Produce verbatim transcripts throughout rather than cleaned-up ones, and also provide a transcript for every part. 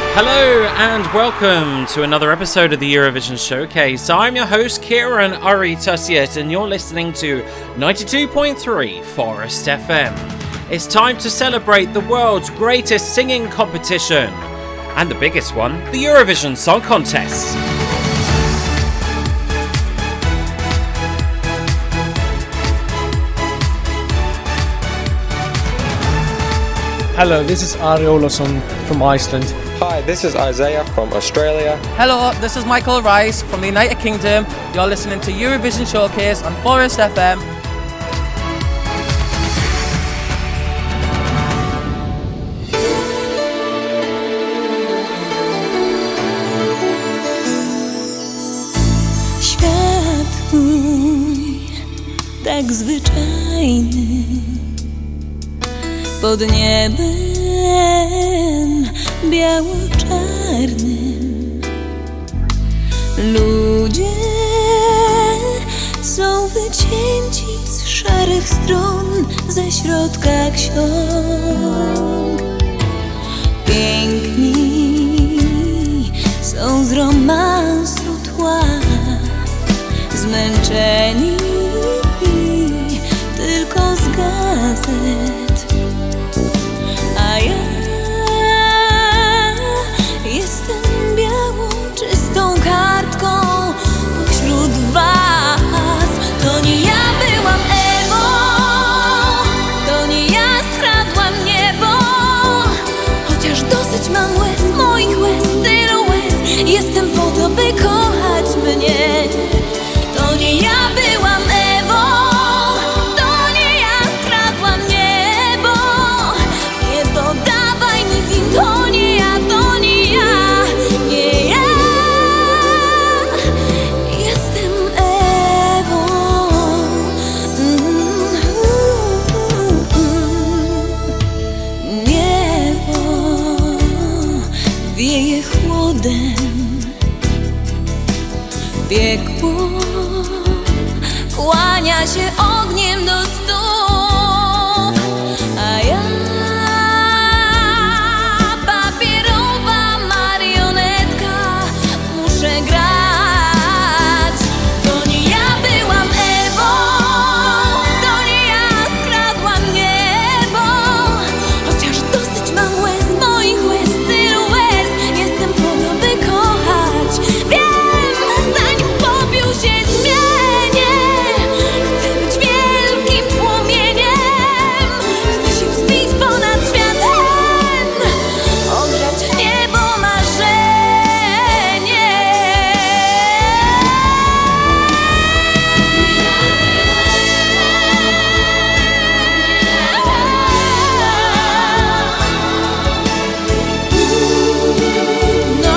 Hello and welcome to another episode of the Eurovision Showcase. I'm your host Kieran Ari-Tussiet and you're listening to ninety-two point three Forest F M. It's time to celebrate the world's greatest singing competition and the biggest one, the Eurovision Song Contest. Hello, this is Ari Ólafsson from Iceland. Hi, this is Isaiah from Australia. Hello, this is Michael Rice from the United Kingdom. You're listening to Eurovision Showcase on Forest F M. Świat mój, tak zwyczajny, pod niebem biało-czarnym. Ludzie są wycięci z szarych stron, ze środka ksiąg. Piękni są z romansu tła, zmęczeni tylko z gazet. A ja jestem białą, czystą kartką pośród was. To nie ja byłam Ewą, to nie ja skradłam niebo. Chociaż dosyć mam łez, moich łez, tylu łez. Jestem po to, by kochać mnie. To nie ja byłam Ewą, to nie ja skradłam niebo. Nie dodawaj mi win, to nie ja, to nie ja, nie ja. Jestem Ewą. Niebo wieje chłodem, piekło kłania się ogniem do stóp, a ja papierowa marionetka muszę grać. To nie ja byłam Ewą, to nie ja skradłam niebo. Chociaż dosyć mam łez, moich łez, tylu łez. Jestem po to, by kochać. Wiem, zanim popiół się zmienię, chcę być wielkim płomieniem. Chcę się wzbić ponad światem, ogrzać niebo marzenie. No,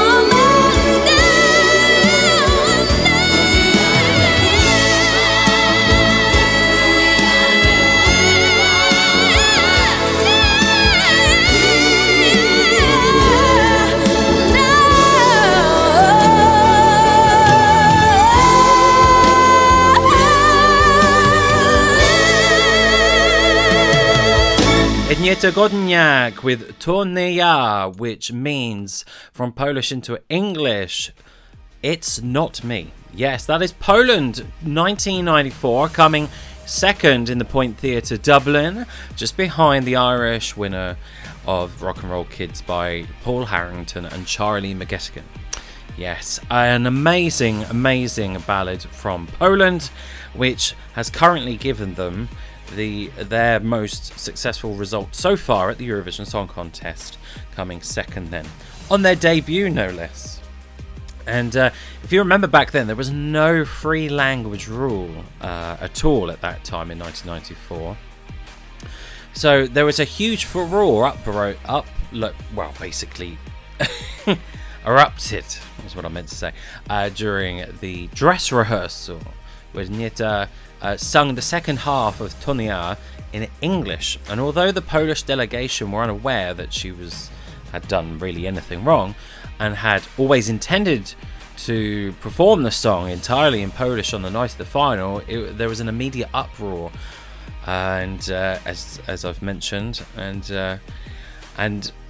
Agnieszka Godniak with To nie ja, which means, from Polish into English, it's not me. Yes, that is Poland, nineteen ninety-four, coming second in the Point Theatre Dublin, just behind the Irish winner of Rock and Roll Kids by Paul Harrington and Charlie McGettigan. Yes, an amazing, amazing ballad from Poland, which has currently given them the their most successful result so far at the Eurovision Song Contest, coming second then, on their debut no less. And uh, if you remember back then, there was no free language rule uh, at all at that time in nineteen ninety-four. So there was a huge furore up, up look, well, basically erupted, is what I meant to say, uh, during the dress rehearsal, where Agnieszka uh, sung the second half of To nie ja in English. And although the Polish delegation were unaware that she was had done really anything wrong, and had always intended to perform the song entirely in Polish on the night of the final, it, there was an immediate uproar, and uh, as as I've mentioned, and uh, and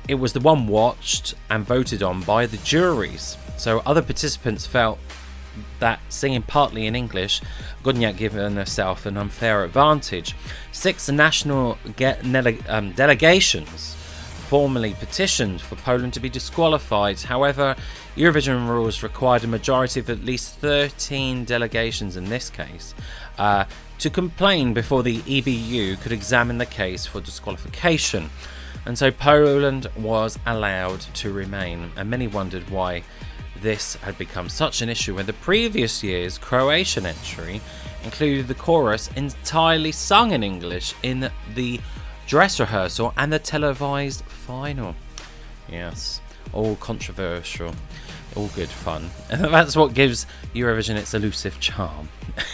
it was the one watched and voted on by the juries. So other participants felt that singing partly in English, Godniak given herself an unfair advantage. Six national ge- nele- um, delegations formally petitioned for Poland to be disqualified. However, Eurovision rules required a majority of at least thirteen delegations in this case uh, to complain before the E B U could examine the case for disqualification. And so Poland was allowed to remain, and many wondered why this had become such an issue when the previous year's Croatian entry included the chorus entirely sung in English in the dress rehearsal and the televised final. Yes, all controversial, all good fun. And that's what gives Eurovision its elusive charm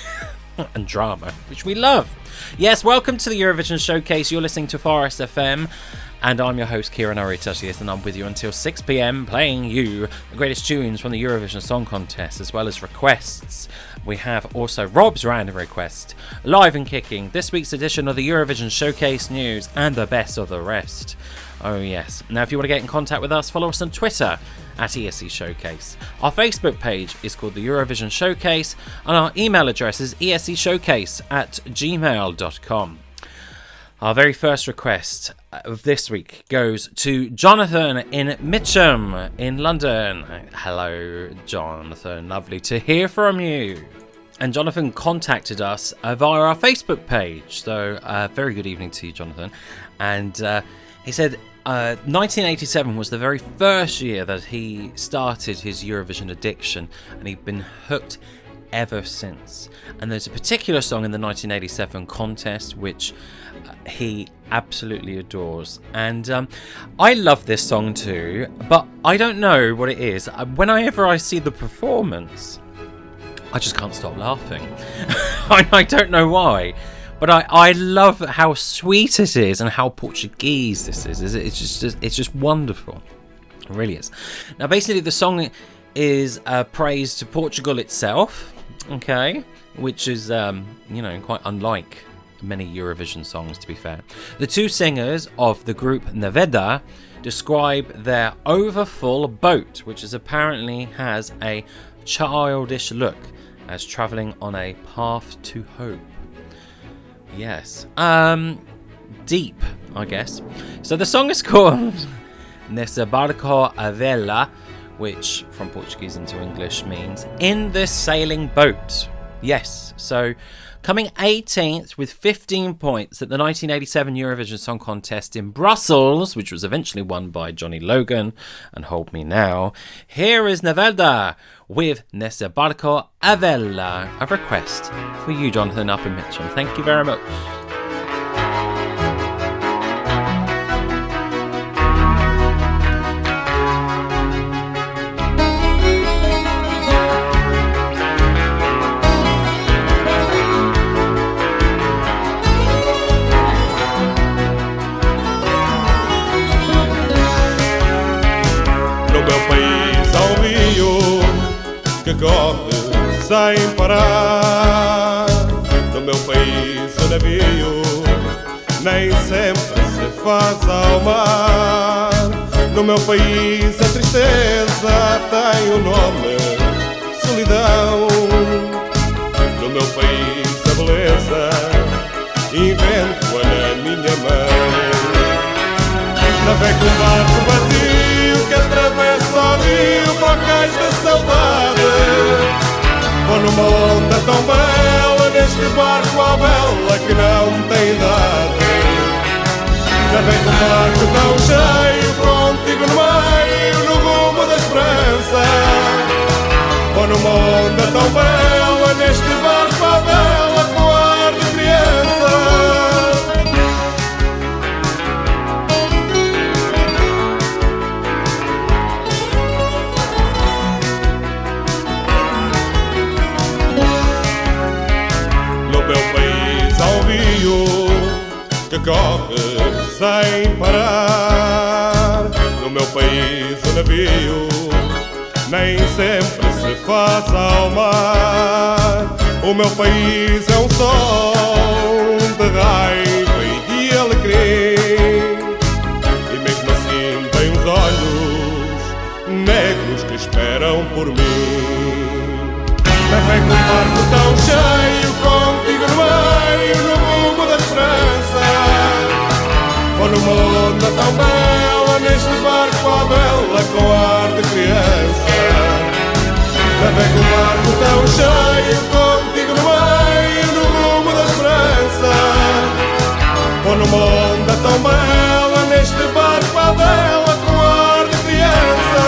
and drama, which we love. Yes, welcome to the Eurovision Showcase. You're listening to Forest F M. And I'm your host, Kieran Aritashius, and I'm with you until six p.m. playing you the greatest tunes from the Eurovision Song Contest, as well as requests. We have also Rob's Random Request, live and kicking, this week's edition of the Eurovision Showcase News, and the best of the rest. Oh yes. Now if you want to get in contact with us, follow us on Twitter at E S C Showcase. Our Facebook page is called the Eurovision Showcase, and our email address is e s c showcase at gmail dot com. Our very first request of this week goes to Jonathan in Mitcham in London. Hello, Jonathan. Lovely to hear from you. And Jonathan contacted us uh, via our Facebook page. So, uh, very good evening to you, Jonathan. And uh, he said uh, nineteen eighty-seven was the very first year that he started his Eurovision addiction, and he'd been hooked ever since. And there's a particular song in the nineteen eighty-seven contest which uh, he absolutely adores, and um, I love this song too, but I don't know what it is. Whenever I see the performance, I just can't stop laughing. I, I don't know why, but I, I love how sweet it is and how Portuguese this is. It's just it's just wonderful. It really is. Now basically the song is a praise to Portugal itself, okay, which is um, you know, quite unlike many Eurovision songs, to be fair. The two singers of the group Nevada describe their overfull boat, which is apparently has a childish look, as travelling on a path to hope. Yes. Um, deep, I guess. So the song is called Nesse Barco a Vela, which from Portuguese into English means in this sailing boat. Yes, so coming eighteenth with fifteen points at the nineteen eighty-seven Eurovision Song Contest in Brussels, which was eventually won by Johnny Logan and Hold Me Now, here is Nevada with Nesse Barco a Vela, a request for you, Jonathan, up in Mitcham. Thank you very much. Que corre sem parar. No meu país o navio nem sempre se faz ao mar. No meu país a tristeza tem o nome solidão. No meu país a beleza invento-a na minha mão. Navego um barco vazio que atravessa o rio para o cais da saudade. Vou numa onda tão bela neste barco à vela que não tem idade. Navego um barco tão cheio contigo no meio no rumo da esperança. Vou numa onda tão bela neste barco à vela com ar de criança. Que corre sem parar. No meu país o navio nem sempre se faz ao mar. O meu país é um som de raiva e de alegria, e mesmo assim tem esperam por mim. Navego um barco tão cheio, contigo no meio, no rumo da esperança. Vou numa onda tão bela, neste barco à vela, com ar de criança. Navego um barco tão cheio, contigo no meio, no rumo da esperança. Vou numa onda tão bela, neste barco à vela, com ar de criança.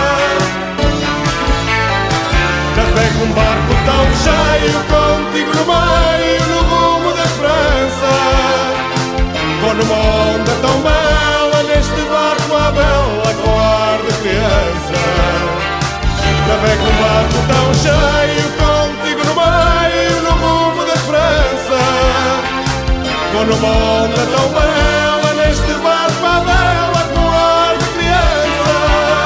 Navego um barco tão cheio, contigo no meio, no rumo da esperança. Vou numa onda tão bela, neste barco à vela, com ar de criança. Navego um barco tão cheio, contigo no meio, no rumo da esperança. Vou numa onda tão bela, neste barco à vela, com ar de criança.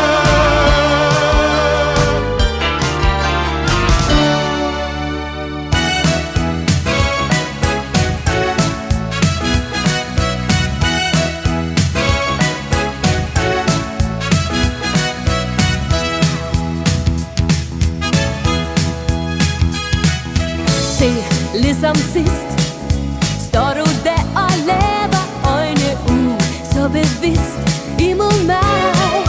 Se ligesom sidst står du der og laver øjne ud, så bevidst imod mig.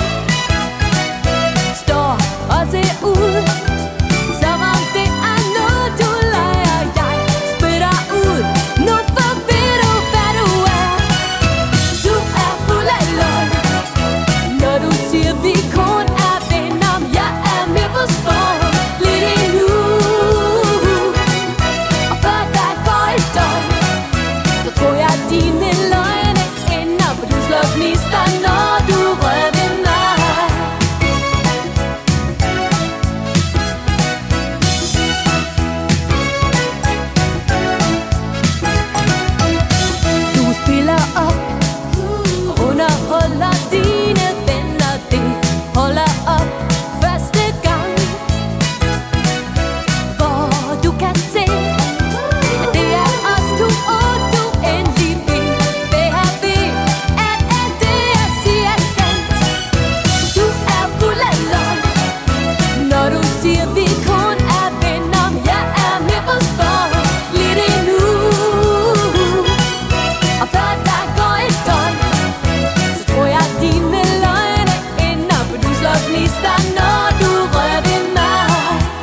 Står og ser ud, som om det er noget du leger. Jeg spytter ud, nu for ved du hvad du er. Du er fuld af løgn, når du siger vi kun er venner. Jeg er med på spor, lidt endnu. Og før der går et døgn, så tror jeg dine løgne ender på livsløgnister, når du rører ved mig. Du spiller op, underholder dine venner, det holder op første gang. Hvor du kan se, at det er os to, og du endelig vil være ved, at alt det jeg siger er sandt. Du er fuld af løgn, når du siger vi kun er venner. Jeg er med på spor, lidt endnu. Og før der går et døgn, så tror jeg dine løgne ender på livsløgnister, når du rører ved mig.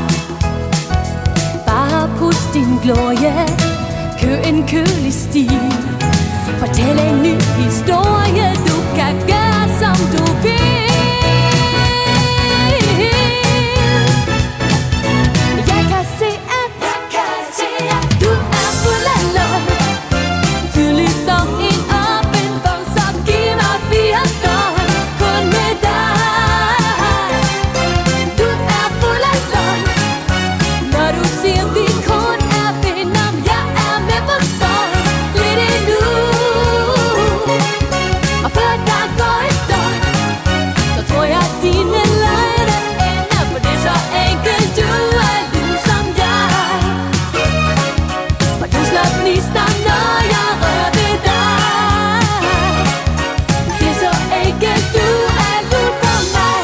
Bare pust din glorie, kø en kølig stil. Fortæl en ny historie, du kan gøre som du vil. Jeg kan se at, du er fuld af løgn. Tydelig som en åben bog, så giv mig fire døgn kun med dig. Du er fuld af løgn, når du siger vi kun er venner. Jeg er med på spor, lidt endnu. Og før der går et døgn, så tror jeg dine løgne ender på det så enkelt. Du er ligesom jeg, for du slår gnister, når jeg rører ved dig. Det er så enkelt, du er lun for mig.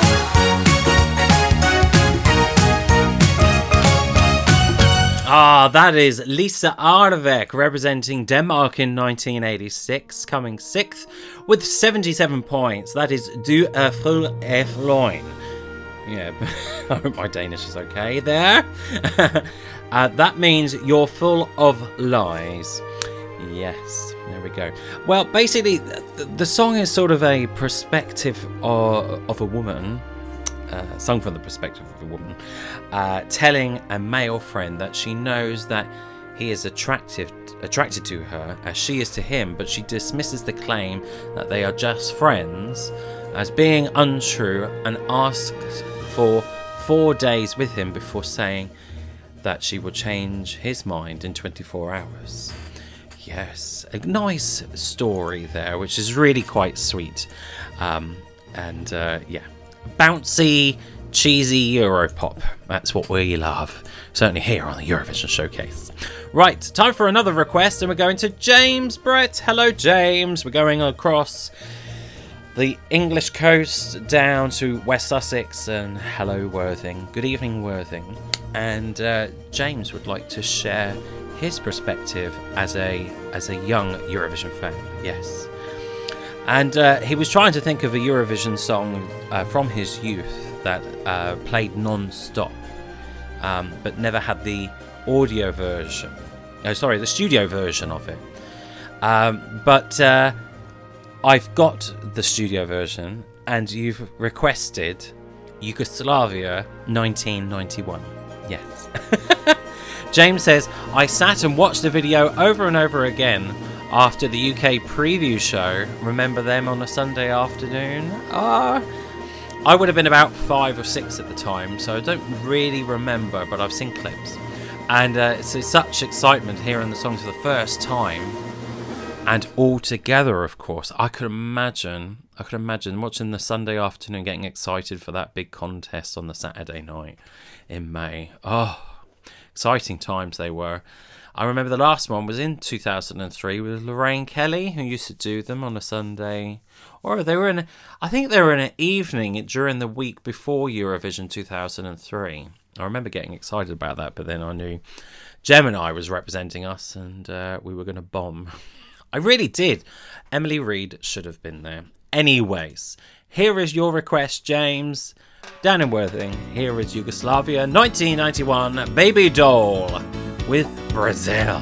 Ah, that is Lisa Arvek representing Denmark in nineteen eighty-six, coming sixth with seventy-seven points. That is Du er fuld af løgn. Yeah, I hope my Danish is okay there. uh, that means you're full of lies. Yes, there we go. Well, basically, the, the song is sort of a perspective of, of a woman, uh, sung from the perspective of a woman, uh, telling a male friend that she knows that he is attractive, attracted to her as she is to him, but she dismisses the claim that they are just friends as being untrue and asks for four days with him before saying that she will change his mind in twenty-four hours. Yes, a nice story there, which is really quite sweet. Um, and uh, yeah, bouncy, cheesy Europop. That's what we love. Certainly here on the Eurovision Showcase. Right, time for another request, and we're going to James Brett. Hello, James. We're going across the English coast down to West Sussex, and hello Worthing. Good evening, Worthing. And uh, James would like to share his perspective as a as a young Eurovision fan. Yes. And uh, he was trying to think of a Eurovision song uh, from his youth that uh, played non-stop, um, but never had the audio version. Oh, sorry, the studio version of it. Um, but uh, I've got the studio version, and you've requested Yugoslavia nineteen ninety-one. Yes. James says, I sat and watched the video over and over again after the U K preview show. Remember them on a Sunday afternoon? Ah, I would have been about five or six at the time, so I don't really remember, but I've seen clips. And uh, it's, it's such excitement hearing the songs for the first time. And all together, of course. I could imagine, I could imagine watching the Sunday afternoon, getting excited for that big contest on the Saturday night in May. Oh, exciting times they were. I remember the last one was in two thousand three with Lorraine Kelly, who used to do them on a Sunday. Or they were in, I think they were in an evening during the week before Eurovision two thousand three. I remember getting excited about that, but then I knew Gemini was representing us, and uh, we were going to bomb. I really did. Emily Reed should have been there. Anyways, here is your request, James. Dan in Worthing, here is Yugoslavia nineteen ninety-one Baby Doll with Brazil.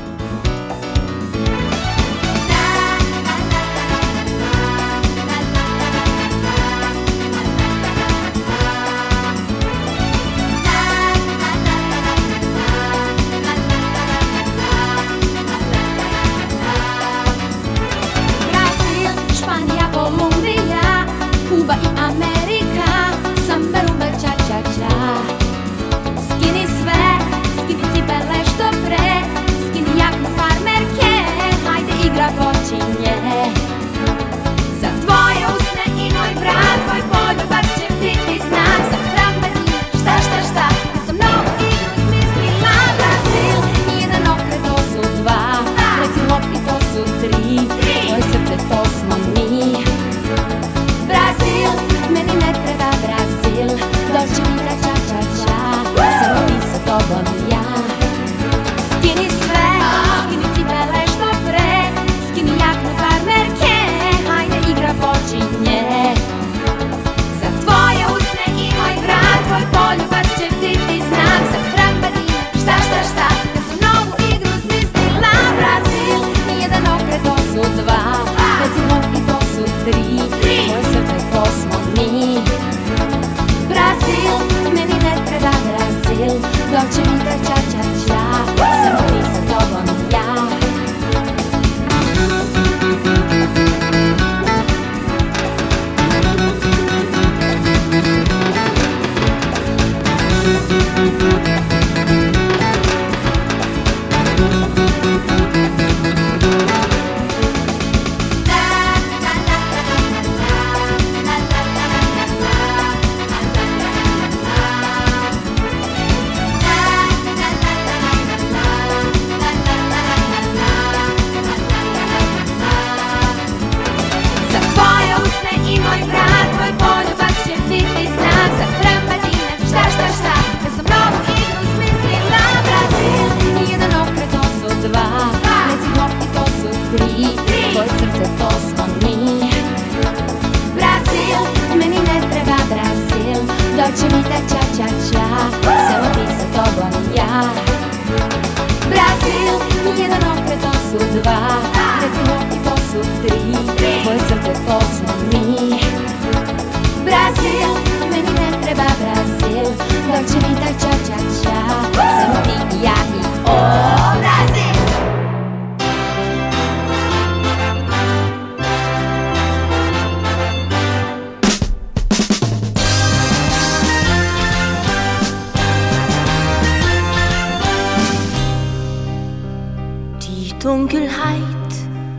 Dunkelheit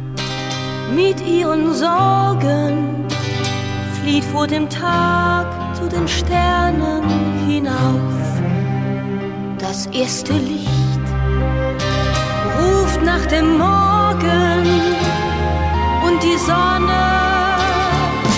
mit ihren Sorgen flieht vor dem Tag zu den Sternen hinauf. Das erste Licht ruft nach dem Morgen und die Sonne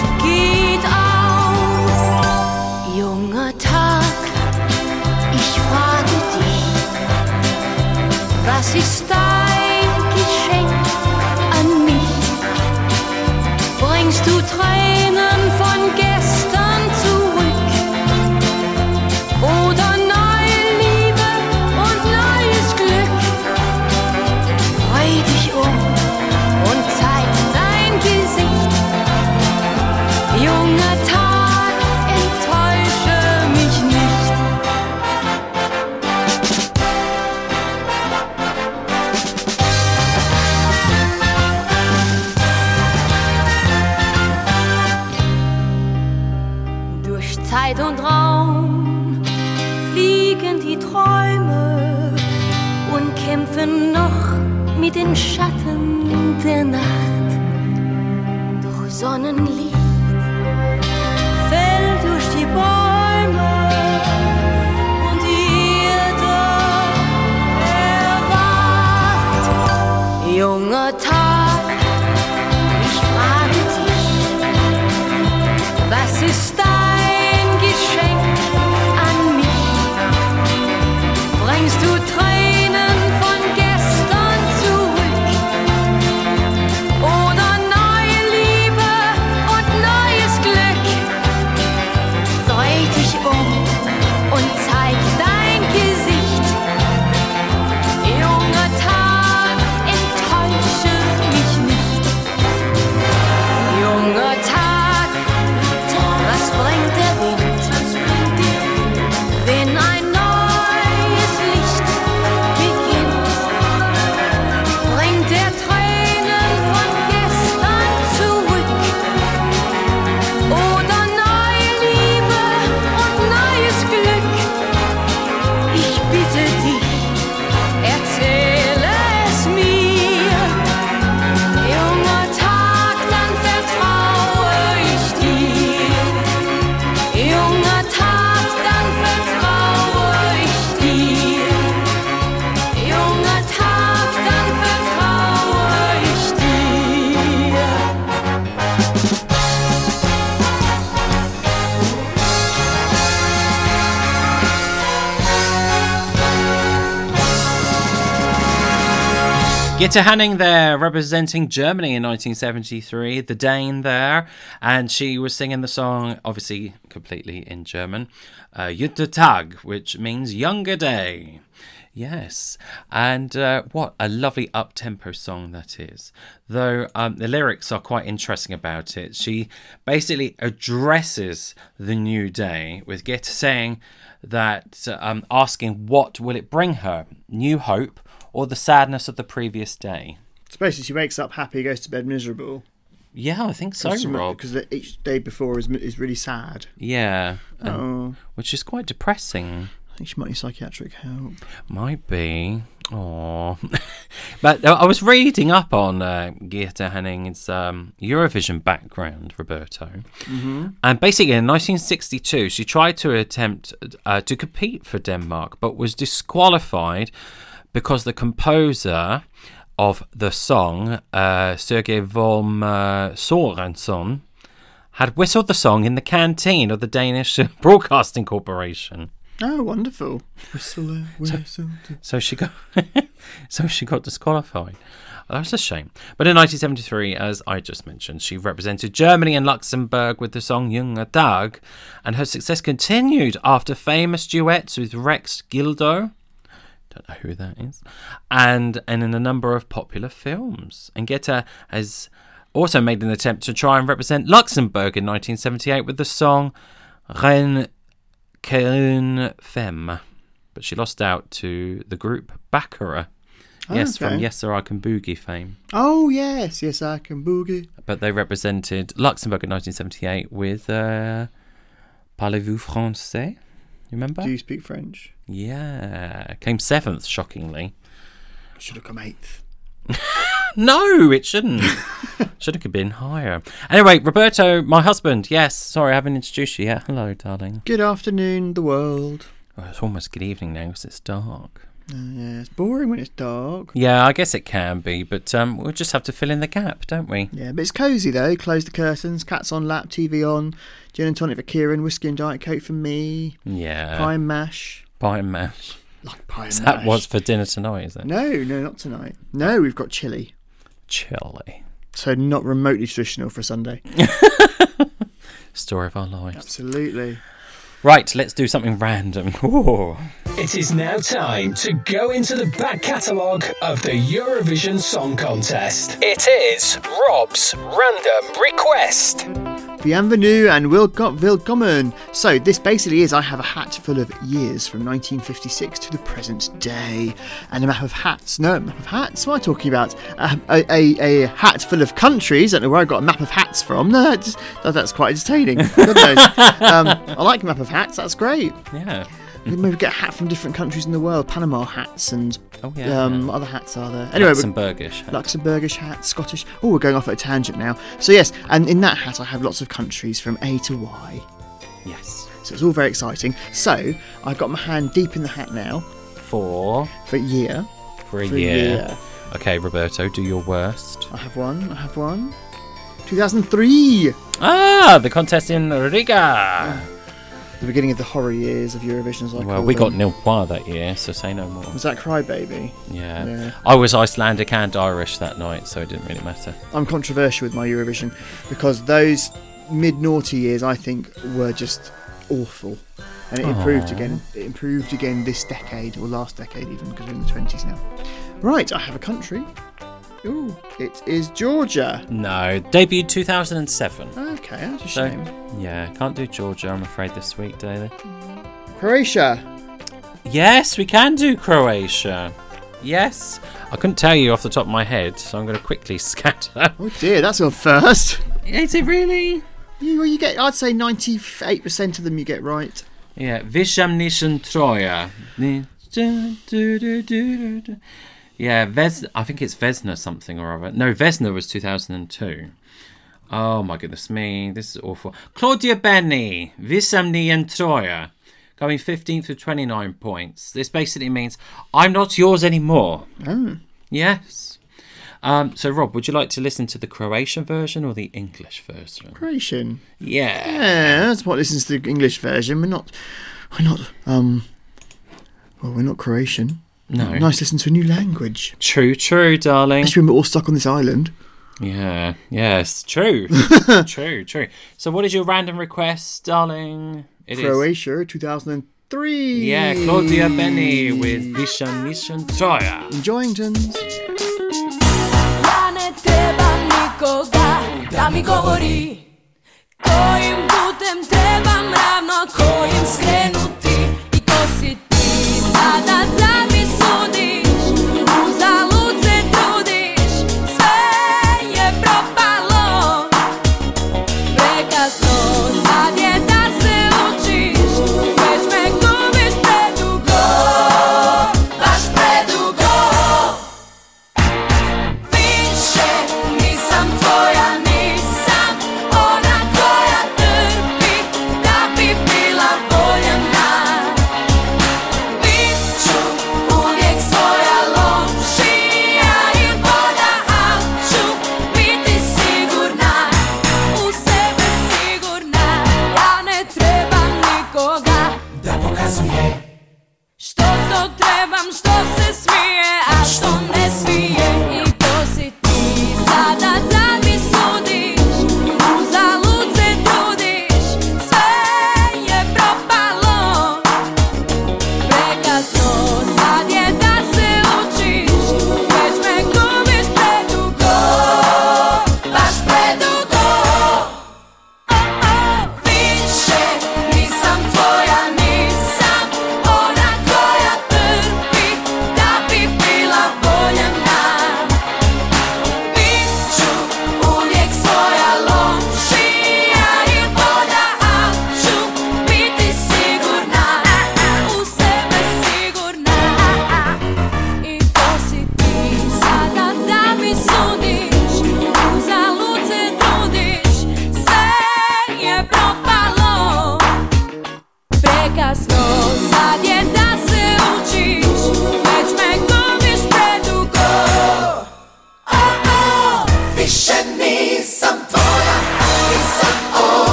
Was ist dein Geschenk an mich? Bringst du Tränen von gestern zurück? Oder neue Liebe und neues Glück? Dreh dich um und zeig dein Gesicht. Junger Tag, enttäusche mich nicht. Durch Zeit und Raum fliegen die Träume und kämpfen noch mit den Schatten der Nacht. Doch Sonnenlicht fällt durch die Bäume und die Erde erwacht. Junger Tag, ich frage dich, was ist dein Geschenk an mich? Bringst du Tränen von gestern zurück? Oder neue Liebe und neues Glück? Dreh dich um und zeig dein Gesicht. Junger Tag, enttäusche mich nicht. Junger Tag, was bringt der Wind? Wenn ein neues Licht beginnt, bringt er Tränen von gestern zurück. Oder neue Liebe und neues Glück. Ich bitte dich, erzähle es mir. Junger Tag, dann vertraue ich dir. Junger Tag, dann vertraue ich dir. Junger Tag, dann vertraue ich dir. Gitta Hanning there, representing Germany in nineteen seventy-three, the Dane there, and she was singing the song, obviously completely in German, uh, Junger Tag, which means younger day. Yes, and uh, what a lovely up-tempo song that is. Though um, the lyrics are quite interesting about it. She basically addresses the new day with Gitta saying that, um, asking what will it bring her, new hope or the sadness of the previous day. So basically, she wakes up happy, goes to bed miserable. Yeah, I think so, Because she- Rob. Because the- each day before is is really sad. Yeah, and- Oh, which is quite depressing. I think she might need psychiatric help. Might be. Oh, but I was reading up on uh, Gitta Hanning's um, Eurovision background, Roberto, mm-hmm. and basically in nineteen sixty-two she tried to attempt uh, to compete for Denmark, but was disqualified because the composer of the song, uh, Sergei Vom uh, Sorensen, had whistled the song in the canteen of the Danish Broadcasting Corporation. Oh, wonderful! Whistle, whistle. So she got, so she got disqualified. That's a shame. But in nineteen seventy-three, as I just mentioned, she represented Germany and Luxembourg with the song Junger Tag, and her success continued after famous duets with Rex Gildo. Don't know who that is, and and in a number of popular films. And Gitta has also made an attempt to try and represent Luxembourg in nineteen seventy-eight with the song Reine qu'une femme, but she lost out to the group Baccarat. Oh, yes, okay. from Yes Sir I Can Boogie fame. Oh yes, yes I can boogie. But they represented Luxembourg in nineteen seventy-eight with uh, Parlez-vous français? You remember? Do you speak French? Yeah, came seventh, shockingly. Should have come eighth. No, it shouldn't. Should have been higher. Anyway, Roberto, my husband. Yes, sorry, I haven't introduced you yet. Hello, darling. Good afternoon, the world. Oh, it's almost good evening now because it's dark. Uh, yeah, it's boring when it's dark. Yeah, I guess it can be, but um, we'll just have to fill in the gap, don't we? Yeah, but it's cosy though. Close the curtains, cats on lap, T V on, gin and tonic for Kieran, whiskey and Diet Coke for me, Yeah. pie and mash. Pie and mash. Like pie and Is that mash. what's for dinner tonight, is it? No, no, not tonight. No, we've got chili. Chili. So not remotely traditional for a Sunday. Story of our lives. Absolutely. Right, let's do something random. Ooh. It is now time to go into the back catalogue of the Eurovision Song Contest. It is Rob's Random Request. Bienvenue and Willkommen. Willkommen. So this basically is I have a hat full of years from nineteen fifty-six to the present day, and a map of hats. No, a map of hats. What am I talking about? Um, a, a, a hat full of countries. I don't know where I got a map of hats from. No, that's, that's quite entertaining. God knows. um, I like a map of hats. That's great. Yeah. Maybe get a hat from different countries in the world. Panama hats and Oh, yeah. um, other hats are there. Anyway, we're- Luxembourgish. Luxembourgish hat, Scottish. Oh, we're going off at a tangent now. So yes, and in that hat I have lots of countries from A to Y. Yes. So it's all very exciting. So I've got my hand deep in the hat now For for a year. for a For a year. year. Okay, Roberto, do your worst. I have one. I have one. two thousand three. Ah, the contest in Riga. The beginning of the horror years of Eurovision, as I Well, call we got them. nil point that year, so say no more. Was that Crybaby? Yeah. Yeah. I was Icelandic and Irish that night, so it didn't really matter. I'm controversial with my Eurovision because those mid-naughty years I think were just awful, and it improved Aw. again. It improved again this decade or last decade even because we're in the twenties now. Right, I have a country. Ooh, it is Georgia. No, debuted two thousand seven. Okay, that's a So, shame. yeah, can't do Georgia, I'm afraid, this week, David. Croatia. Yes, we can do Croatia. Yes. I couldn't tell you off the top of my head, so I'm going to quickly scatter. Oh dear, that's your first. Is it really? You, well, you get. I'd say ninety-eight percent of them you get right. Yeah, Vysham Troja. Yeah, Ves- I think it's Vesna something or other. No, Vesna was two thousand two. Oh my goodness me, this is awful. Claudia Benny, Vysamni and Troja, going fifteenth with twenty-nine points. This basically means I'm not yours anymore. Oh. Yes. Um, so, Rob, would you like to listen to the Croatian version or the English version? Croatian. Yeah. Yeah, that's what listens to the English version. We're not. We're not. Um. Well, we're not Croatian. No. Nice to listen to a new language. True, true, darling. Especially when we're all stuck on this island. Yeah, yes, true. true, true. So what is your random request, darling? It is. Croatia, two thousand three. Yeah, Claudia Benny with Vishan Nishan Troja. Enjoying tunes. Ja ne trebam nikoga da mi govori kojim putem trebam ravno, kojim skrenuti i ko si ti sada da mi sudiš, uzalud se trudiš, sve je propalo, prekasno sad je da se učiš, već me gubiš predugo, baš predugo. Više nisam tvoja, nisam ona koja trpi da bi bila voljena.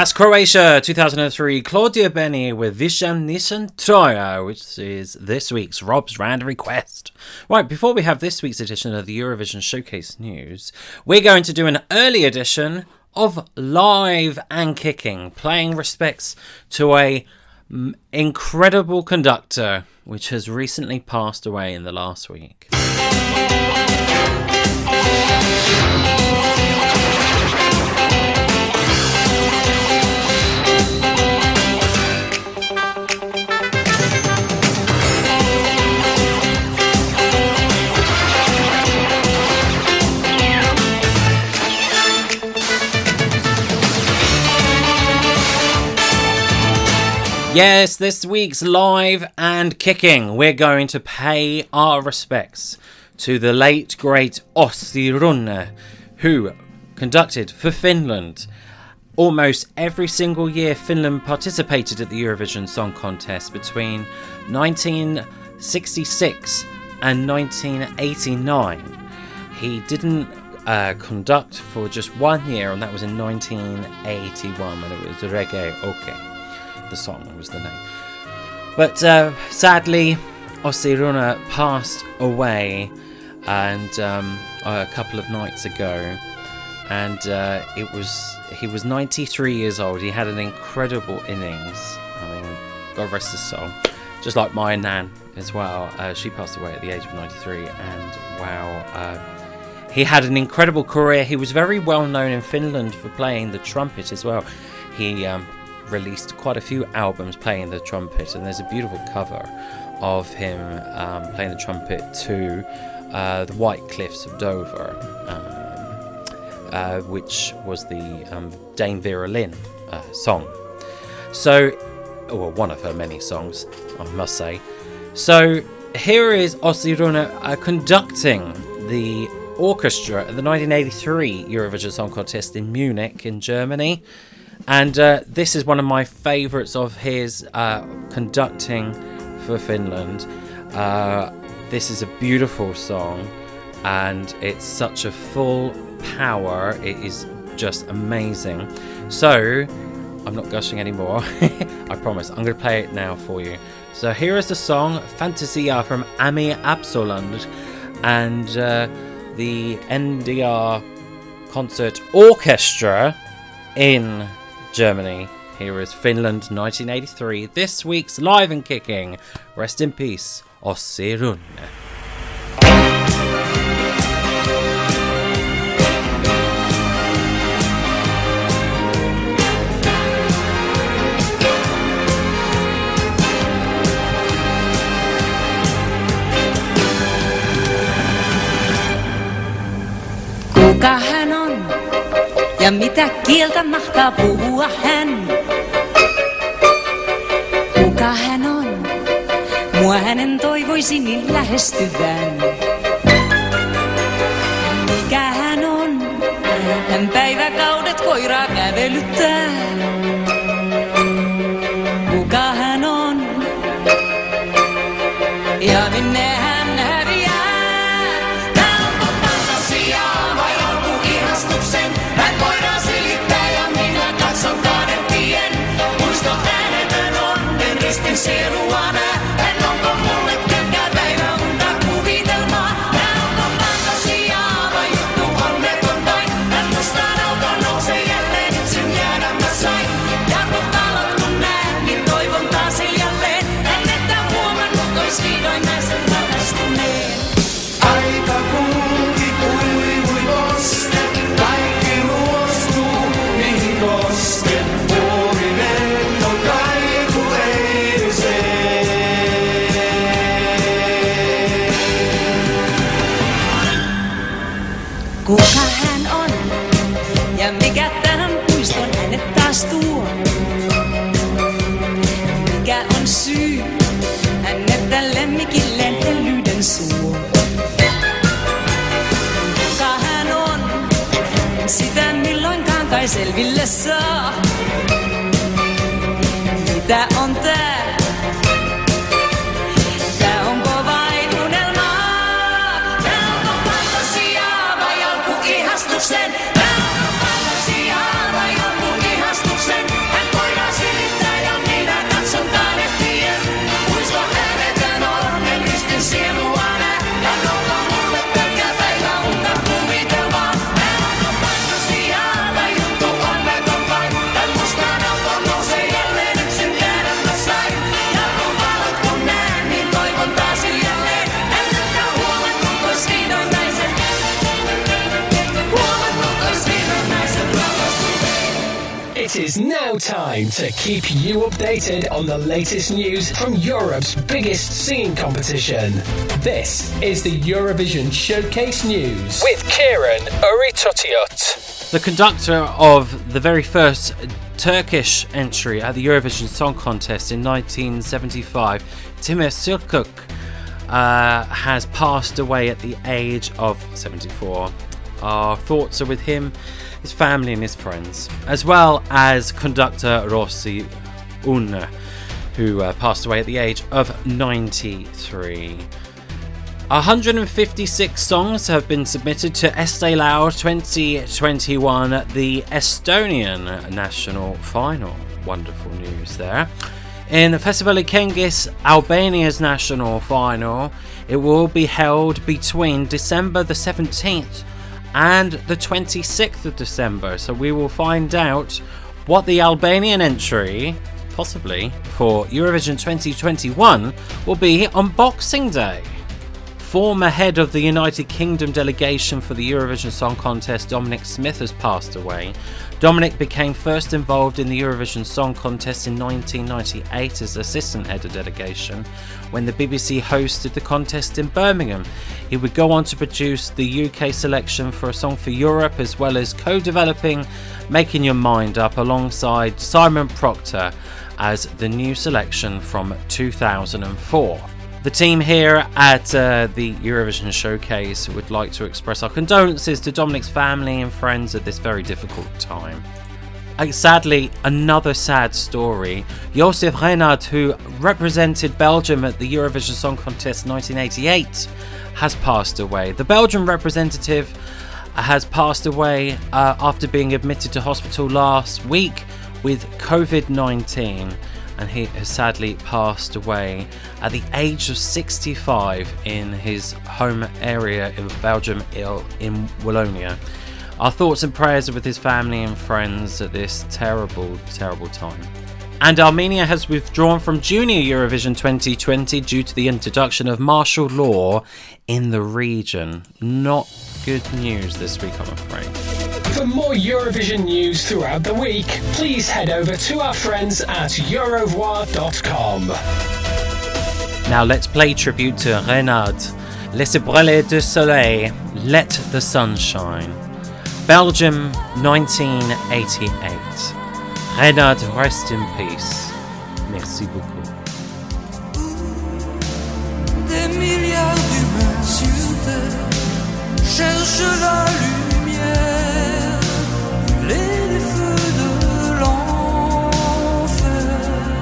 That's Croatia, two thousand three, Claudia Benny with Vishem Nishan Troja, which is this week's Rob's Random Request. Right, before we have this week's edition of the Eurovision Showcase News, we're going to do an early edition of Live and Kicking, paying respects to a m- incredible conductor which has recently passed away in the last week. Yes, this week's Live and Kicking, we're going to pay our respects to the late, great Ossi Runne, who conducted for Finland. Almost every single year Finland participated at the Eurovision Song Contest between nineteen sixty-six and nineteen eighty-nine. He didn't uh, conduct for just one year, and that was in nineteen eighty-one when it was Reggae OK. The song was the name. But uh, sadly, Ossi Runne passed away and um, a couple of nights ago, and uh, it was he was ninety-three years old. He had an incredible innings. I mean, God rest his soul. Just like my nan as well. Uh, she passed away at the age of ninety-three, and wow, uh, he had an incredible career. He was very well known in Finland for playing the trumpet as well. He um, released quite a few albums playing the trumpet, and there's a beautiful cover of him um, playing the trumpet to uh, the White Cliffs of Dover, um, uh, which was the um, Dame Vera Lynn uh, song. So, well, one of her many songs, I must say. So here is Ossi Runne uh, conducting the orchestra at the nineteen eighty-three Eurovision Song Contest in Munich in Germany. And uh, this is one of my favourites of his uh, conducting for Finland. Uh, this is a beautiful song, and it's such a full power. It is just amazing. So, I'm not gushing anymore. I promise. I'm going to play it now for you. So here is the song Fantasia from Ami Absolund and uh, the N D R Concert Orchestra in Germany. Here is Finland nineteen eighty-three, this week's Live and Kicking. Rest in peace, Ossi Runne. Kuka hän on ja mitä kieltä mahtaa puhua hän? Kuka hän on? Mua hänen toivoisi niin lähestyvän. Mikä hän on? Hän päiväkaudet koiraa kävelyttää. Kuka hän on? Ja minne hän häviää? Hän voidaan silittää ja minä katson kaadetien. Muisto äänetön onnen ristin sielua nää. Hän onko mulle pelkkää päiväunta kuvitelmaa? Nää onko fantasiaa vai juttu onneton vain? Hän mustaan auton nousee jälleen yksin jäädä mä sain. Jarrut talot kun näen, niin toivon taas jälleen. En että huomannut ois vihdoin näisen rakastuneen. Aika kulki kuivui koste. Kuka hän on ja mikä tähän puiston hänet taas tuo? Mikä on syy hänet lemmikilleen hellyyden suo? Kuka hän on? En sitä milloinkaan kai selville saa. Mitä on tää? Ihastuksen, tää on fantasiaa vai jonkun ihastuksen. It is now time to keep you updated on the latest news from Europe's biggest singing competition. This is the Eurovision Showcase News with Kieran Uritotiot. The conductor of the very first Turkish entry at the Eurovision Song Contest in nineteen seventy-five, Timur Selçuk, uh, has passed away at the age of seventy-four. Our thoughts are with him, his family and his friends, as well as conductor Rossi Unna, who uh, passed away at the age of ninety-three. one hundred fifty-six songs have been submitted to Eesti Laul twenty twenty-one, the Estonian national final. Wonderful news there. In Festivali Këngës, Albania's national final, it will be held between December the seventeenth and the twenty-sixth of December. So we will find out what the Albanian entry, possibly, for Eurovision twenty twenty-one will be on Boxing Day. Former head of the United Kingdom delegation for the Eurovision Song Contest, Dominic Smith, has passed away. Dominic became first involved in the Eurovision Song Contest in nineteen ninety-eight as assistant head of delegation when the B B C hosted the contest in Birmingham. He would go on to produce the U K selection for A Song for Europe, as well as co-developing Making Your Mind Up alongside Simon Proctor as the new selection from two thousand four. The team here at uh, the Eurovision Showcase would like to express our condolences to Dominic's family and friends at this very difficult time. Uh, sadly, another sad story. Joseph Reynard, who represented Belgium at the Eurovision Song Contest nineteen eighty-eight, has passed away. The Belgian representative has passed away uh, after being admitted to hospital last week with covid nineteen. And he has sadly passed away at the age of sixty-five in his home area of Belgium in Wallonia. Our thoughts and prayers are with his family and friends at this terrible, terrible time. And Armenia has withdrawn from Junior Eurovision twenty twenty due to the introduction of martial law in the region. Not good news this week, I'm afraid. For more Eurovision news throughout the week, please head over to our friends at eurovoix dot com. Now let's play tribute to Reynard. Laissez brûler du soleil, let the sun shine. Belgium, nineteen eighty-eight. Reynard, rest in peace. Merci beaucoup. Des milliards d'humains sur terre cherchent la lumière, les feux de l'enfer,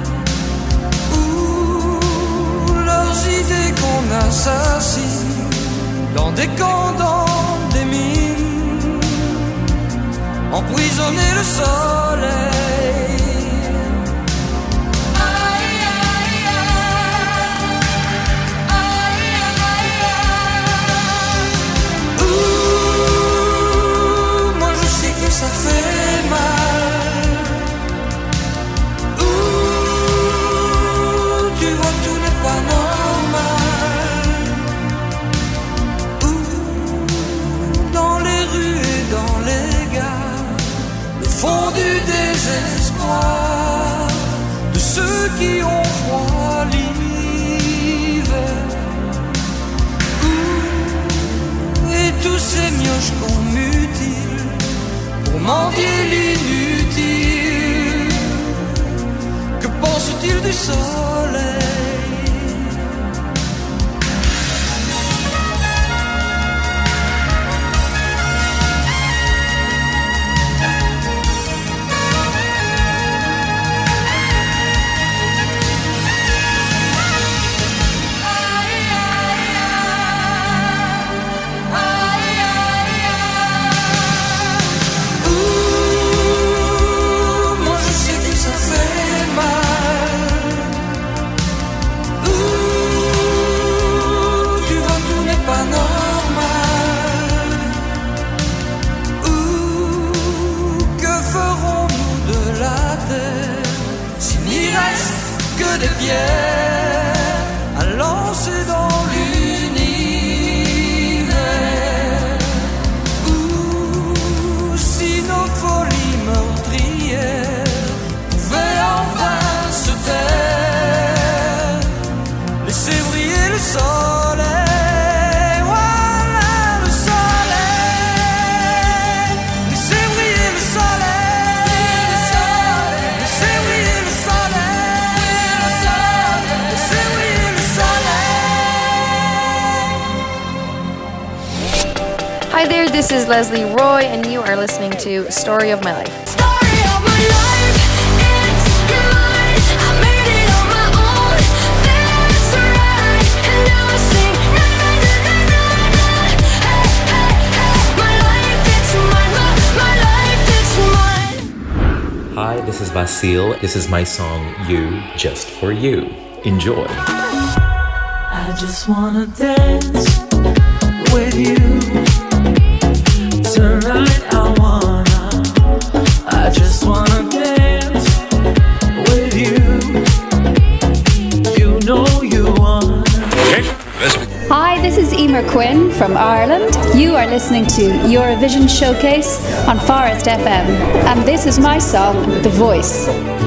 où leurs idées qu'on assassine dans des camps, dans des mines, emprisonner le soleil. Ça fait mal. Ouh, tu vois que tout n'est pas normal. Ouh, dans les rues et dans les gares, le fond du désespoir de ceux qui ont froid l'hiver. Ouh, et tous ces mioches qu'on mutile pour mendier l'inutile. Que pense-t-il du soleil? Hi there, this is Leslie Roy, and you are listening to Story of My Life. Story of my life, it's mine. I made it on my own, that's right. And now I sing, na na na na na na. Hey, hey, hey. My life, it's mine. My, my life, it's mine. Hi, this is Vasil. This is my song, You, Just For You. Enjoy. I just wanna dance with you. Tonight I wanna, I just wanna dance with you. You know you wanna. Hi, this is Emer Quinn from Ireland. You are listening to Eurovision Showcase on Forest F M, and this is my song, The Voice.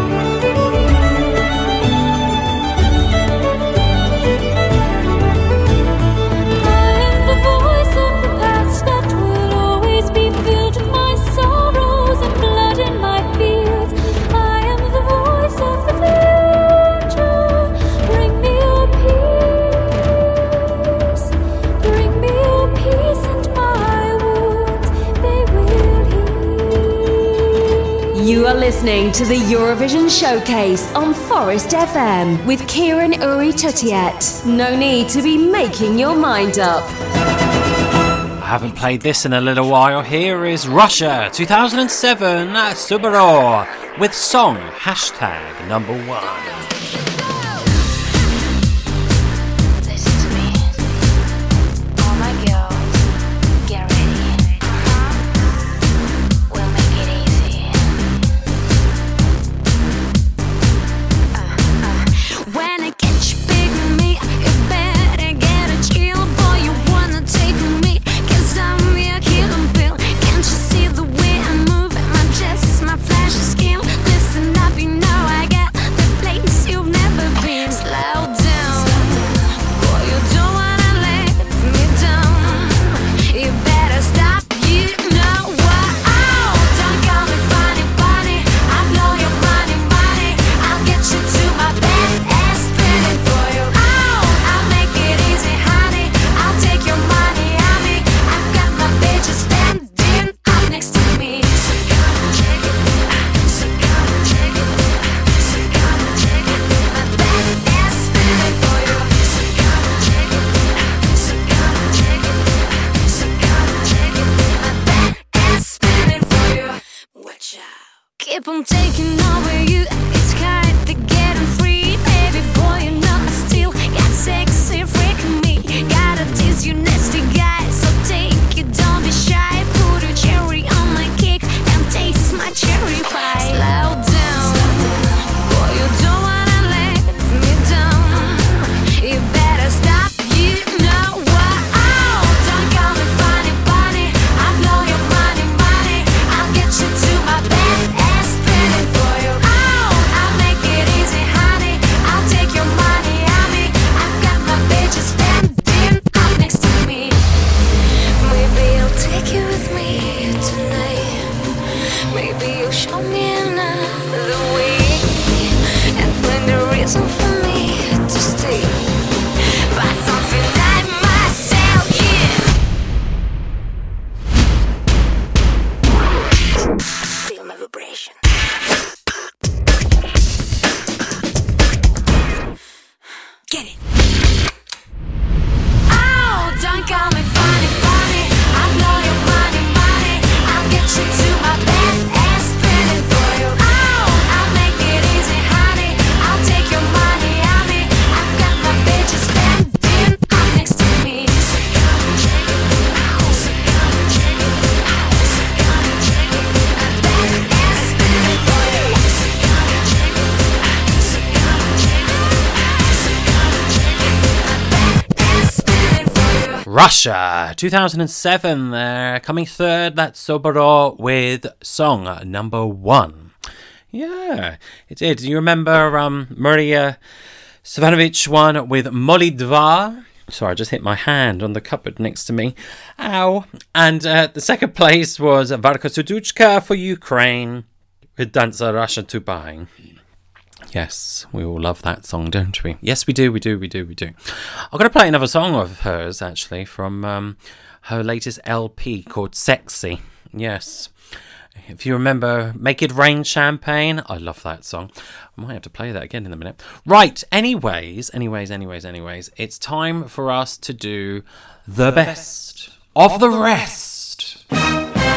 You are listening to the Eurovision Showcase on Forest F M with Kieran Uri Tutiet. No need to be making your mind up. I haven't played this in a little while. Here is Russia two thousand seven, Subaru, with song hashtag number one. Keep on taking over you. It's kind of getting free. Baby boy, you know I still got sexy freaking me. Gotta tease you nasty guy, so take it, don't be shy. Put a cherry on my cake and taste my cherry pie. Slow down, boy, you don't wanna let me down. You better stop, you know what? Oh, don't call me funny bunny. I blow your money, money. I'll get you to my bed. Show me another way and find a reason for me to stay. But something like myself, yeah. Feel my vibration. Get it. Oh, don't call me funny, funny. I blow your money, money. I'll get you to my bed. Russia two thousand seven there, coming third. That's Subaru with song number one. Yeah, it did. You remember um, Maria Savanovic won with Molitva. Sorry, I just hit my hand on the cupboard next to me. Ow. And uh, the second place was Varka Suduchka for Ukraine with Danza Russia Tubai. Yes, we all love that song, don't we? Yes, we do, we do, we do, we do. I'm going to play another song of hers, actually, from um, her latest L P called Sexy. Yes. If you remember Make It Rain Champagne, I love that song. I might have to play that again in a minute. Right, anyways, anyways, anyways, anyways, it's time for us to do the, the best, best of, of the, the rest. rest.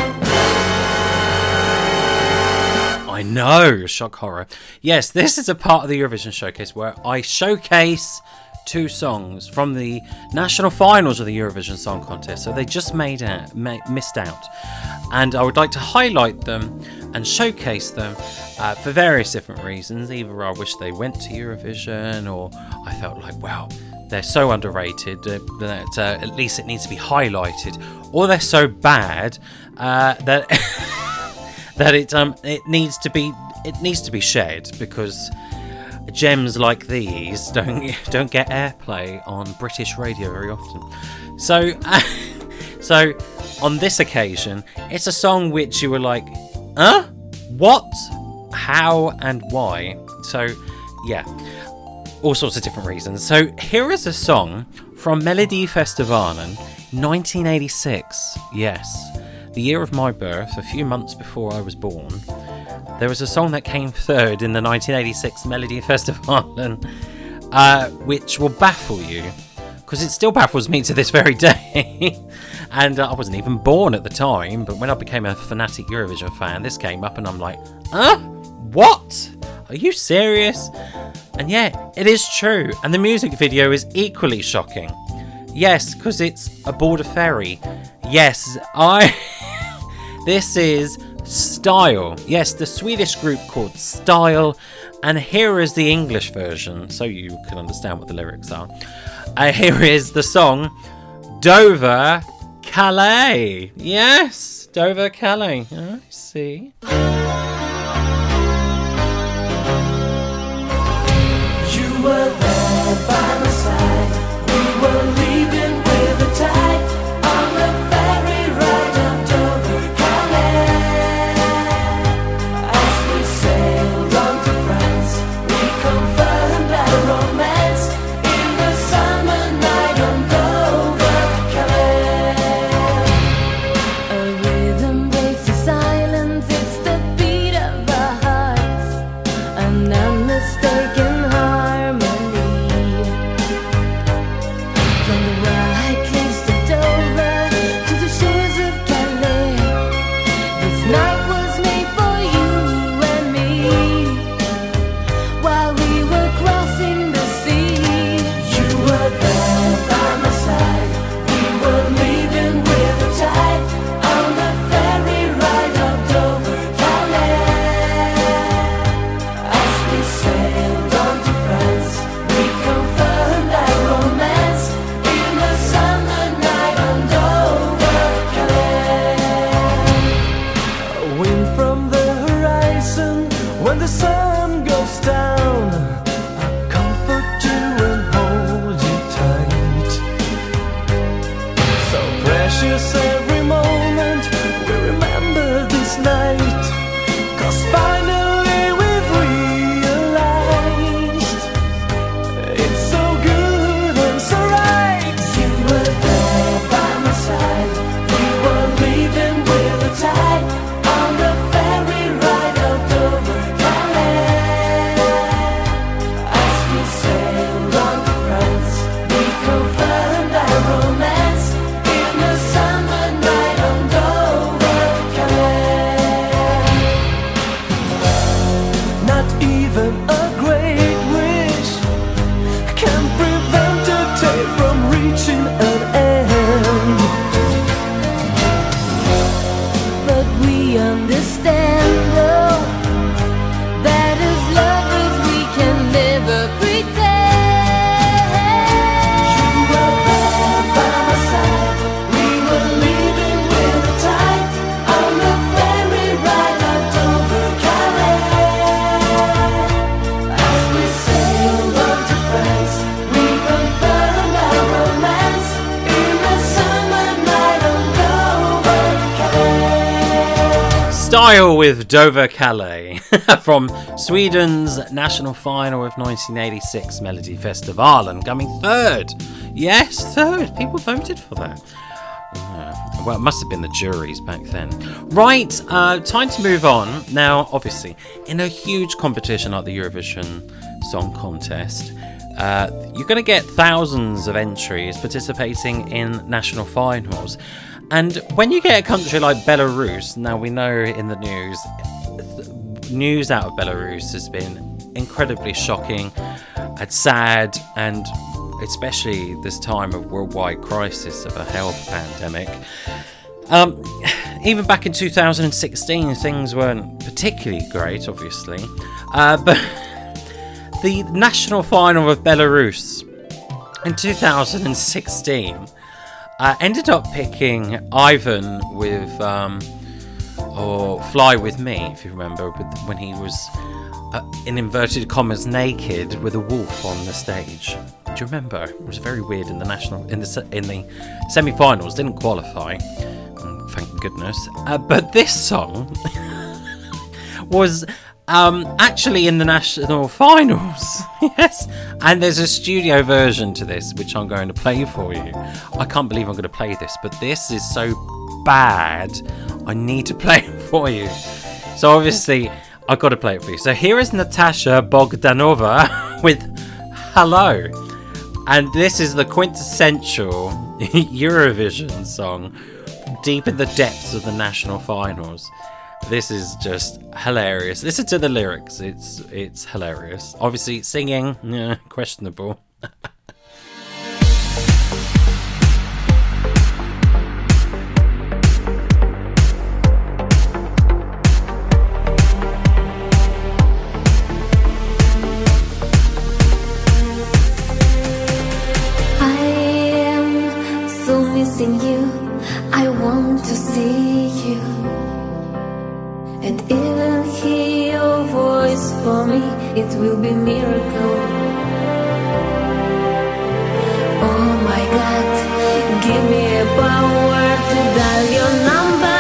I know, shock horror. Yes, this is a part of the Eurovision Showcase where I showcase two songs from the national finals of the Eurovision Song Contest, so they just made out, ma- missed out, and I would like to highlight them and showcase them uh, for various different reasons. Either I wish they went to Eurovision, or I felt like, wow, they're so underrated uh, that uh, at least it needs to be highlighted, or they're so bad uh, that that it um it needs to be it needs to be shared, because gems like these don't don't get airplay on British radio very often. So, uh, so on this occasion, it's a song which you were like, huh? What? How and why? So, yeah, all sorts of different reasons. So here is a song from Melodifestivalen nineteen eighty-six. Yes, the year of my birth, a few months before I was born. There was a song that came third in the nineteen eighty-six Melodifestivalen, uh, which will baffle you, because it still baffles me to this very day. And uh, I wasn't even born at the time, but when I became a fanatic Eurovision fan, this came up and I'm like, huh? What? Are you serious? And yeah, it is true. And the music video is equally shocking. Yes, because it's aboard a ferry. Yes, I... This is Style. Yes, the Swedish group called Style. And here is the English version, so you can understand what the lyrics are. Uh, here is the song Dover Calais. Yes, Dover Calais. I see. You were there by my side. We were leaving with the tide on the ferry ride of Dover Calais. As we sailed on to France, we confirmed our romance in the summer night on Dover Calais. A rhythm breaks the silence, it's the beat of our hearts, an unmistaken Style with Dover Calais from Sweden's national final of nineteen eighty-six Melodifestivalen, coming third. Yes, third. People voted for that. Yeah. Well, it must have been the juries back then. Right, uh, time to move on. Now, obviously, in a huge competition like the Eurovision Song Contest, uh, you're going to get thousands of entries participating in national finals. And when you get a country like Belarus, now we know in the news, news out of Belarus has been incredibly shocking and sad, and especially this time of worldwide crisis of a health pandemic. Um, even back in two thousand sixteen, things weren't particularly great, obviously. Uh, but the national final of Belarus in two thousand sixteen uh, ended up picking Ivan with, um, or Fly With Me, if you remember, with, when he was, uh, in inverted commas, naked with a wolf on the stage. Do you remember? It was very weird in the national, in the in the semi-finals. Didn't qualify, thank goodness. Uh, but this song was um, actually in the national finals. Yes, and there's a studio version to this, which I'm going to play for you. I can't believe I'm going to play this, but this is so bad. I need to play it for you. So obviously, I've got to play it for you. So here is Natasha Bogdanova with Hello. And this is the quintessential Eurovision song, deep in the depths of the national finals. This is just hilarious. Listen to the lyrics. It's it's hilarious. Obviously, singing, yeah, questionable. You, I want to see you, and even hear your voice. For me, it will be miracle. Oh my God, give me a power to dial your number.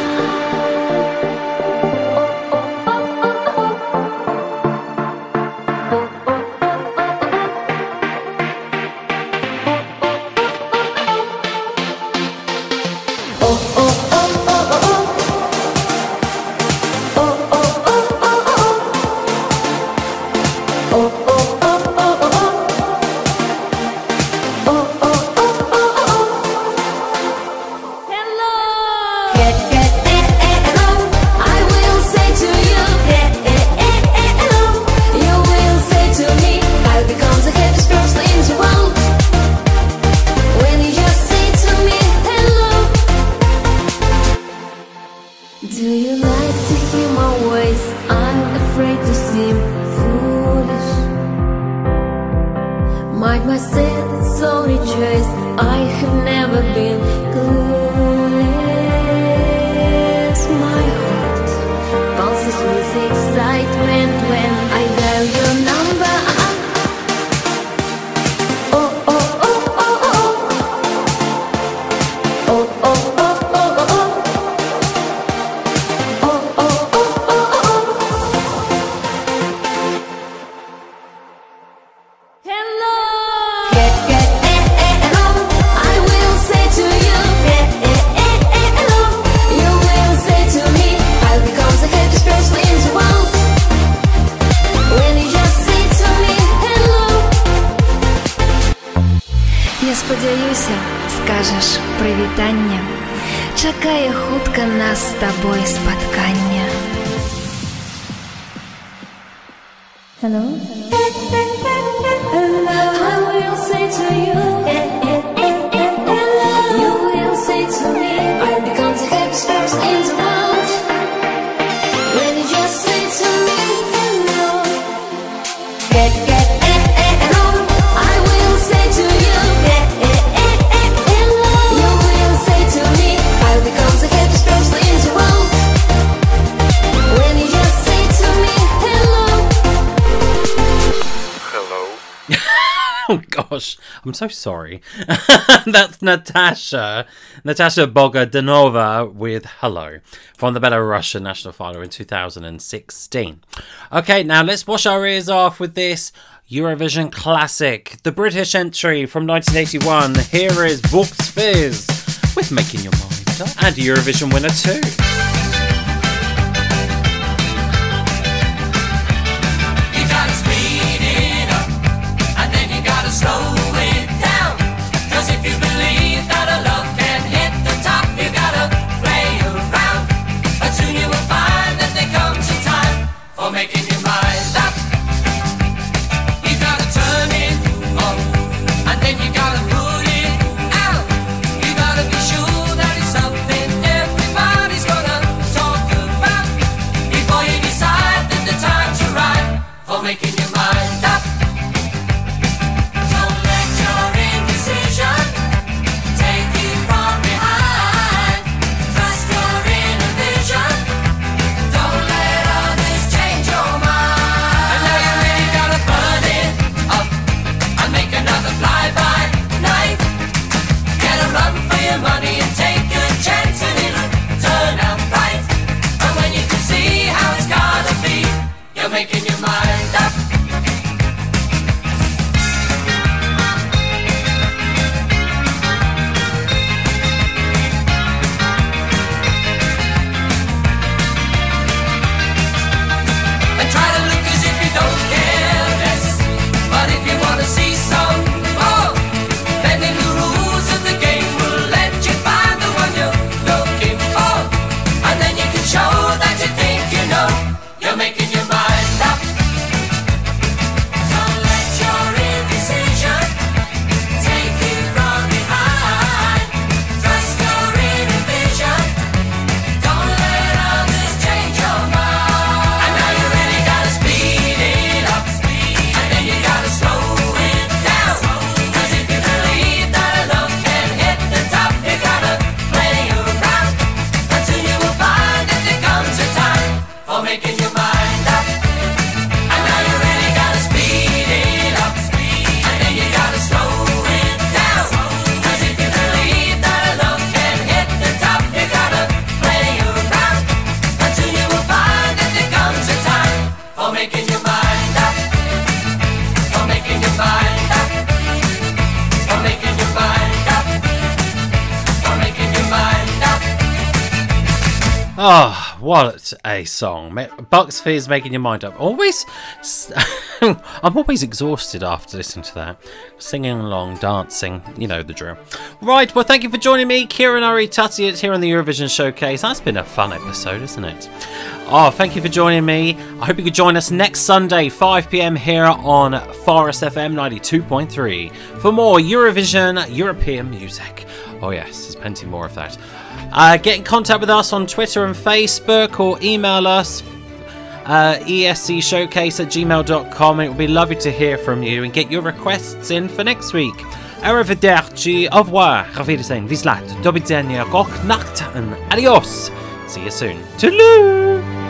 Скажеш привітання, чекає хутка нас з тобою споткання. Hello? Hello. I will say to you, you will say to me, I become the happiest person in the world. When you just say to me, hello. Get, get, eh, eh, hello. I will say to you, hello. You will say to me, I become the happiest person in the world. When you just say to me, hello. Oh gosh, I'm so sorry. That's Natasha, Natasha Bogdanova with Hello from the Belarusian national final in two thousand sixteen. Okay, now let's wash our ears off with this Eurovision classic, the British entry from nineteen eighty-one. Here is Bucks Fizz with Making Your Mind Up, and a Eurovision winner too. You gotta speed it up, and then you gotta slow it down. Cause if you believe that a love can hit the top, you gotta play around. But soon you will find that there comes a time for making your mind up. You gotta turn it on, and then you gotta put it out. You gotta be sure that it's something everybody's gonna talk about before you decide that the time's right for making your mind up. Don't let your indecision take you from behind. Trust your inner vision. Don't let others change your mind. And now you really gotta burn it up and make another fly-by night. Get a run for your money and take a chance and it'll turn out right. And when you can see how it's gotta be, you're making your mind up. And try to look as if you don't care less. But if you wanna see some more, bending the rules of the game will let you find the one you're looking for. And then you can show that you think you know you're making your mind up. Don't let your indecision take you from behind. Trust your inner vision. Don't let others change your mind. And now you really gotta speed it up, and then you gotta slow it down. Cause if you believe that a love can hit the top, you gotta play around. And soon you will find that there comes a time for making your mind up. And now you really gotta speed it up, and then you gotta slow it down. Cause if you believe that a love can hit the top, you gotta play around. And soon you will find that there comes a time for making your mind up. For making your mind up. For making your mind up. For making your mind up. Oh, what a song. Ma- Bucks Fizz, Making Your Mind Up. Always, I'm always exhausted after listening to that. Singing along, dancing, you know the drill. Right, well, thank you for joining me, Kieran Uri Tuttiett, here on the Eurovision Showcase. That's been a fun episode, isn't it? Oh, thank you for joining me. I hope you could join us next Sunday, five p.m. here on Forest F M ninety-two point three for more Eurovision European music. Oh yes, there's plenty more of that. Uh, get in contact with us on Twitter and Facebook, or email us uh, E S C showcase at gmail dot com. It would be lovely to hear from you and get your requests in for next week. Arrivederci, au revoir, auf Wiedersehen, bis later, do widzenia, gott nacht, and adios. See you soon. Toodaloo!